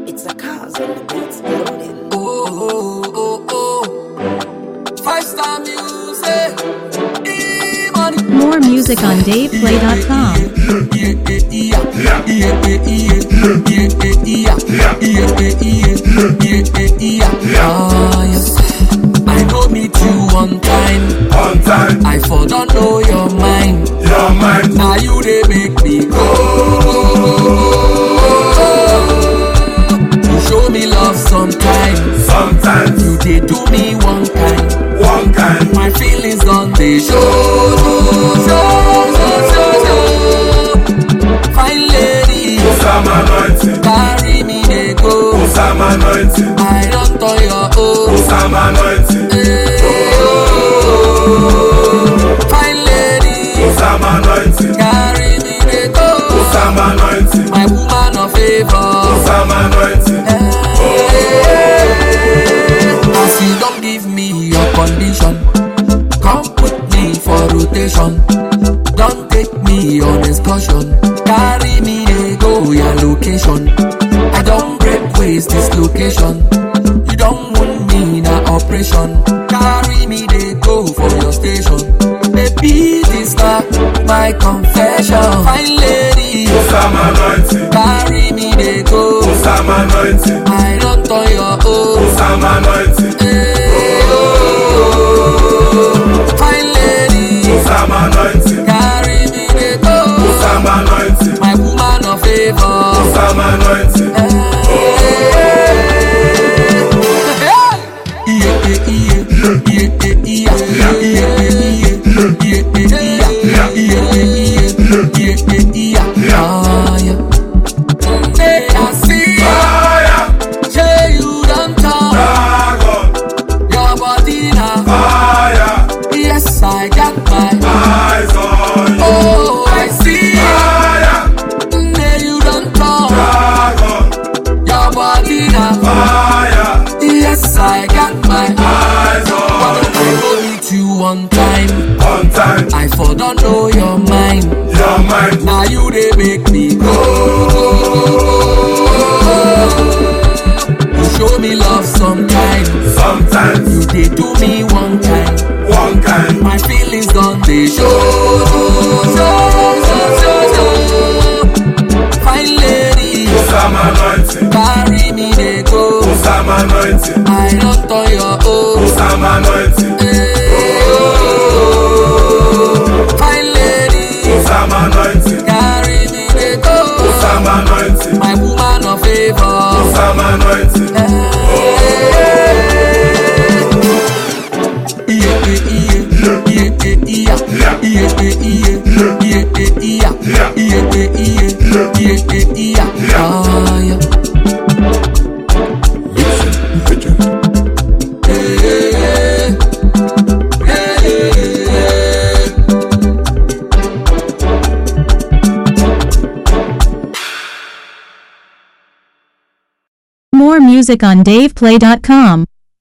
It's a cause and the beats loading. Five-star music. E-money. More music on DavePlay.com. I go meet you one time. I for don't know your mind. Now you they make me go. You show me love sometimes. You they do me one kind. My feelings on the show. Fine lady, carry me they go. I don't turn your own. Fine lady, carry me they go. My woman of favor. As you don't give me your condition, come put me for rotation. Don't take me on excursion. Carry me they go your location. I don't break ways this location. You don't want me in a operation. Carry me they go for your station. Baby, this not my confession. Fine lady, carry me they go. I don't turn your own. Fine lady, carry me they go. My woman of favor. Yes, I got my eyes on you. Oh, I see fire. You don't talk. Your body now fire. Yes, I got my eyes on you. I go meet you one time. I for don't know your mind. Now you they make me go. You show me love sometimes. You they do me one kind. My feelings on the show. Fine lady, carry me they go. I don't turn your own. Fine lady, carry me they go. My woman of favor. More music on DavePlay.com.